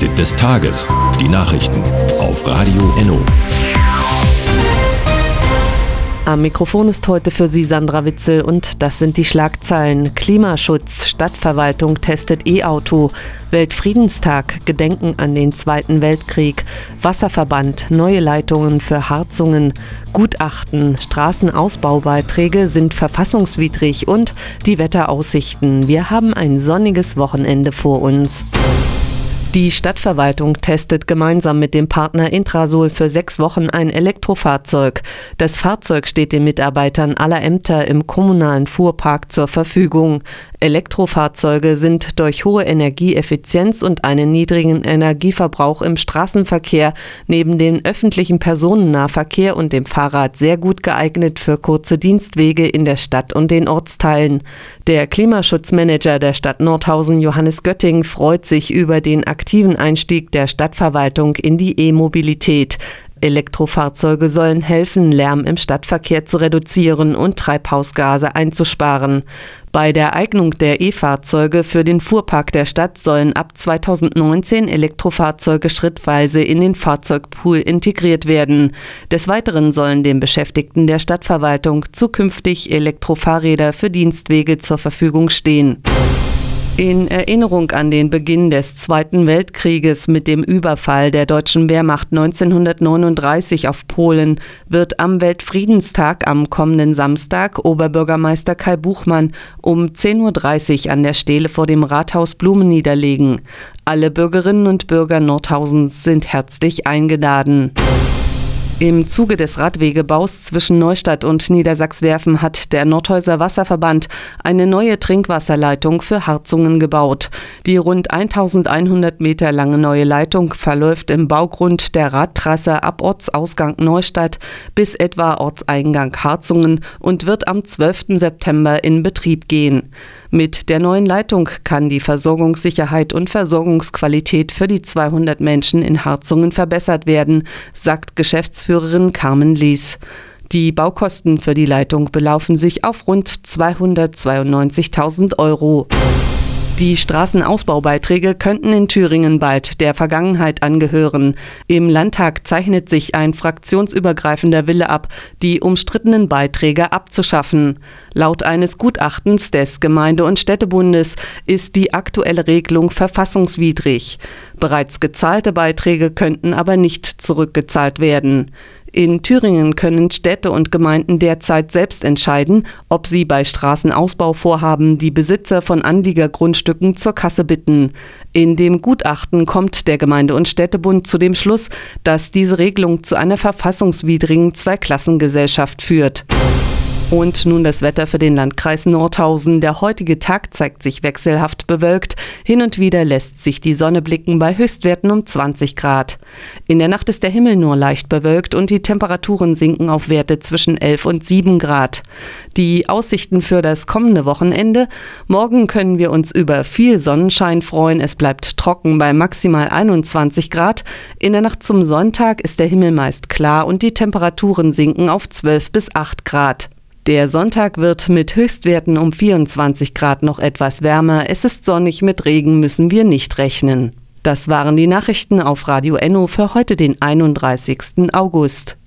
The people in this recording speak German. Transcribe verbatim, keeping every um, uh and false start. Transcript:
Fazit des Tages. Die Nachrichten auf Radio Enno. Am Mikrofon ist heute für Sie Sandra Witzel und das sind die Schlagzeilen. Klimaschutz, Stadtverwaltung testet E-Auto, Weltfriedenstag, Gedenken an den Zweiten Weltkrieg, Wasserverband, neue Leitungen für Harzungen, Gutachten, Straßenausbaubeiträge sind verfassungswidrig und die Wetteraussichten. Wir haben ein sonniges Wochenende vor uns. Die Stadtverwaltung testet gemeinsam mit dem Partner Intrasol für sechs Wochen ein Elektrofahrzeug. Das Fahrzeug steht den Mitarbeitern aller Ämter im kommunalen Fuhrpark zur Verfügung. Elektrofahrzeuge sind durch hohe Energieeffizienz und einen niedrigen Energieverbrauch im Straßenverkehr neben dem öffentlichen Personennahverkehr und dem Fahrrad sehr gut geeignet für kurze Dienstwege in der Stadt und den Ortsteilen. Der Klimaschutzmanager der Stadt Nordhausen, Johannes Götting, freut sich über den aktiven Einstieg der Stadtverwaltung in die E-Mobilität. Elektrofahrzeuge sollen helfen, Lärm im Stadtverkehr zu reduzieren und Treibhausgase einzusparen. Bei der Eignung der E-Fahrzeuge für den Fuhrpark der Stadt sollen ab zweitausendneunzehn Elektrofahrzeuge schrittweise in den Fahrzeugpool integriert werden. Des Weiteren sollen den Beschäftigten der Stadtverwaltung zukünftig Elektrofahrräder für Dienstwege zur Verfügung stehen. In Erinnerung an den Beginn des Zweiten Weltkrieges mit dem Überfall der deutschen Wehrmacht neunzehnhundertneununddreißig auf Polen wird am Weltfriedenstag am kommenden Samstag Oberbürgermeister Kai Buchmann um zehn Uhr dreißig an der Stele vor dem Rathaus Blumen niederlegen. Alle Bürgerinnen und Bürger Nordhausens sind herzlich eingeladen. Im Zuge des Radwegebaus zwischen Neustadt und Niedersachswerfen hat der Nordhäuser Wasserverband eine neue Trinkwasserleitung für Harzungen gebaut. Die rund eintausendeinhundert Meter lange neue Leitung verläuft im Baugrund der Radtrasse ab Ortsausgang Neustadt bis etwa Ortseingang Harzungen und wird am zwölften September in Betrieb gehen. Mit der neuen Leitung kann die Versorgungssicherheit und Versorgungsqualität für die zweihundert Menschen in Harzungen verbessert werden, sagt Geschäftsführerin Carmen Lies. Die Baukosten für die Leitung belaufen sich auf rund zweihundertzweiundneunzigtausend Euro. Die Straßenausbaubeiträge könnten in Thüringen bald der Vergangenheit angehören. Im Landtag zeichnet sich ein fraktionsübergreifender Wille ab, die umstrittenen Beiträge abzuschaffen. Laut eines Gutachtens des Gemeinde- und Städtebundes ist die aktuelle Regelung verfassungswidrig. Bereits gezahlte Beiträge könnten aber nicht zurückgezahlt werden. In Thüringen können Städte und Gemeinden derzeit selbst entscheiden, ob sie bei Straßenausbauvorhaben die Besitzer von Anliegergrundstücken zur Kasse bitten. In dem Gutachten kommt der Gemeinde- und Städtebund zu dem Schluss, dass diese Regelung zu einer verfassungswidrigen Zweiklassengesellschaft führt. Und nun das Wetter für den Landkreis Nordhausen. Der heutige Tag zeigt sich wechselhaft bewölkt. Hin und wieder lässt sich die Sonne blicken bei Höchstwerten um zwanzig Grad. In der Nacht ist der Himmel nur leicht bewölkt und die Temperaturen sinken auf Werte zwischen elf und sieben Grad. Die Aussichten für das kommende Wochenende: Morgen können wir uns über viel Sonnenschein freuen. Es bleibt trocken bei maximal einundzwanzig Grad. In der Nacht zum Sonntag ist der Himmel meist klar und die Temperaturen sinken auf zwölf bis acht Grad. Der Sonntag wird mit Höchstwerten um vierundzwanzig Grad noch etwas wärmer. Es ist sonnig, mit Regen müssen wir nicht rechnen. Das waren die Nachrichten auf Radio Enno für heute, den einunddreißigsten August.